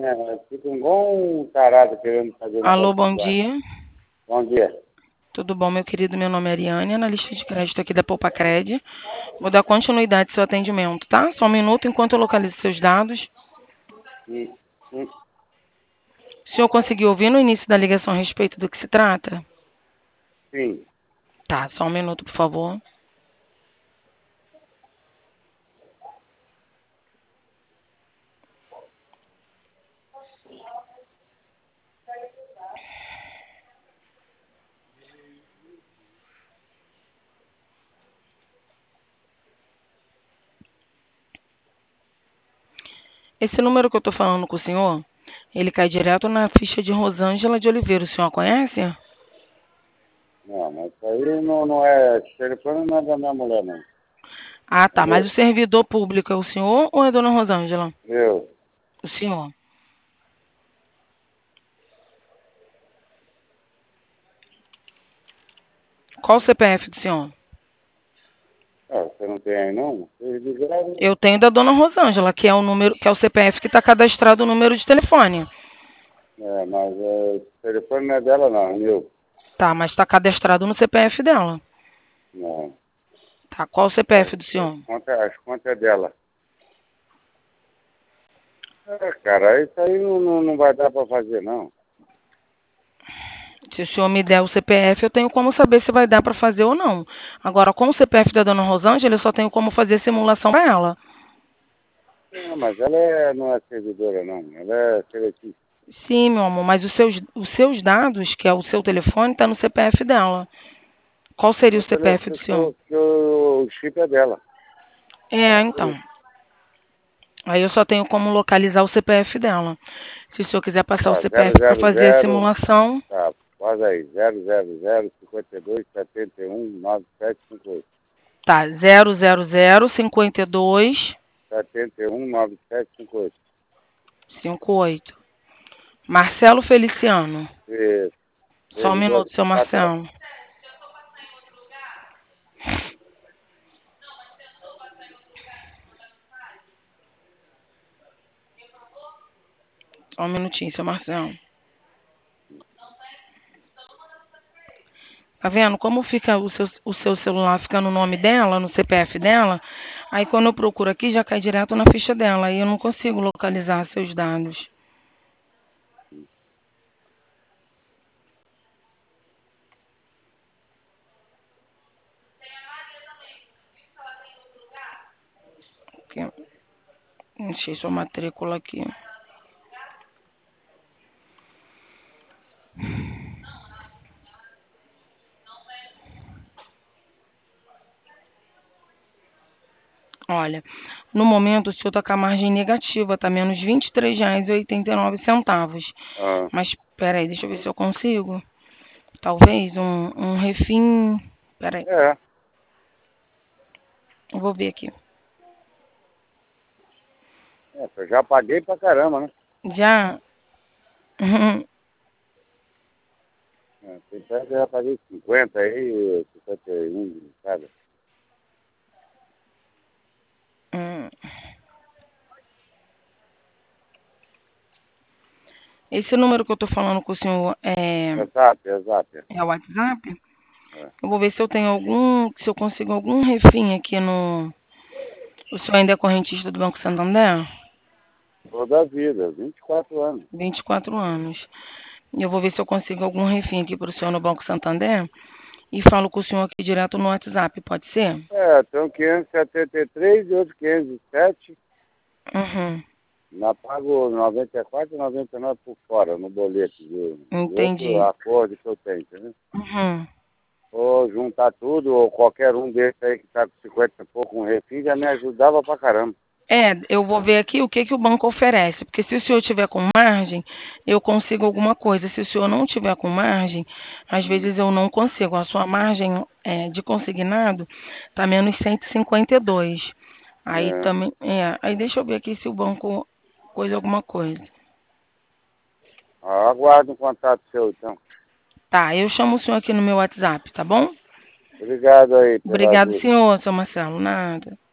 Fica igual um tarado querendo fazer Alô, negócio bom igual. dia. Bom dia. Tudo bom, meu querido? Meu nome é Ariane, analista de crédito aqui da Poupa-Cred. Vou dar continuidade ao seu atendimento, tá? Só um minuto enquanto eu localizo seus dados. Hum, hum, O senhor conseguiu ouvir no início da ligação a respeito do que se trata? sim. Tá, só um minuto, por favor. Esse número que eu tô falando com o senhor, ele cai direto na ficha de Rosângela de Oliveira. O senhor a conhece? Não, mas isso aí não é. Esse telefone não é da minha mulher, não. Ah, tá. Mas Entendeu? o servidor público é o senhor ou é a dona Rosângela? Eu. O senhor. Qual o CPF do senhor? Você não tem aí, não? Vocês ligaram? Eu tenho da dona Rosângela, que é o número, que é o CPF que está cadastrado o número de telefone. Mas o telefone não é dela, não. É meu. Tá, mas está cadastrado no CPF dela. Não. Tá, qual o CPF do senhor? As contas é dela. Cara, isso aí não vai dar pra fazer, não. Se o senhor me der o CPF, eu tenho como saber se vai dar para fazer ou não. Agora, com o CPF da dona Rosângela, eu só tenho como fazer simulação para ela. Não, mas ela não é servidora, não. Ela é seletista. Sim, meu amor, mas os seus dados, que é o seu telefone, está no CPF dela. Qual seria o CPF do senhor? O chip é dela. É, então. Aí eu só tenho como localizar o CPF dela. Se o senhor quiser passar o Tá, CPF para fazer a simulação, tá, faz aí, 000-52-71-9758. tá, 000-52-58. 71-9758. Marcelo Feliciano. E, Só um servidor minuto, seu de patrão. Marcelo. Só um minutinho, seu Marcelo. Tá vendo? Como fica o seu celular fica no nome dela, no CPF dela, aí quando eu procuro aqui já cai direto na ficha dela, aí eu não consigo localizar seus dados. Aqui, enchi sua matrícula aqui. Olha, no momento o senhor está com a margem negativa, está menos R$ 23,89. Ah, Mas, peraí, deixa eu ver se eu consigo. Talvez um refim. Peraí, é. eu vou ver aqui. Eu já paguei pra caramba, né? Já. Tem perto que eu já paguei 50 aí, 51, sabe? Hum. Esse número que eu tô falando com o senhor Exato. é o WhatsApp? É. Eu vou ver se eu tenho se eu consigo algum refim aqui no. O senhor ainda é correntista do Banco Santander? Toda a vida, 24 anos. 24 anos. E eu vou ver se eu consigo algum refim aqui para o senhor no Banco Santander e falo com o senhor aqui direto no WhatsApp, pode ser? Tem um 573 e outro 507. Uhum, Pago 94 e 99 por fora, no boleto do outro entendi. acordo que eu tenho, entendeu? Uhum. Ou juntar tudo, ou qualquer um desses aí que tá com 50 e pouco, um refim, já me ajudava pra caramba. É, eu vou ver aqui o que que o banco oferece, porque se o senhor tiver com margem, eu consigo alguma coisa. Se o senhor não tiver com margem, às vezes eu não consigo. A sua margem de consignado tá menos 152. Aí É. também, aí deixa eu ver aqui se o banco coisa alguma coisa. Aguardo um contato seu, então. Tá, eu chamo o senhor aqui no meu WhatsApp, tá bom? Obrigado aí pela Obrigado, ajuda. senhor, seu Marcelo. Nada.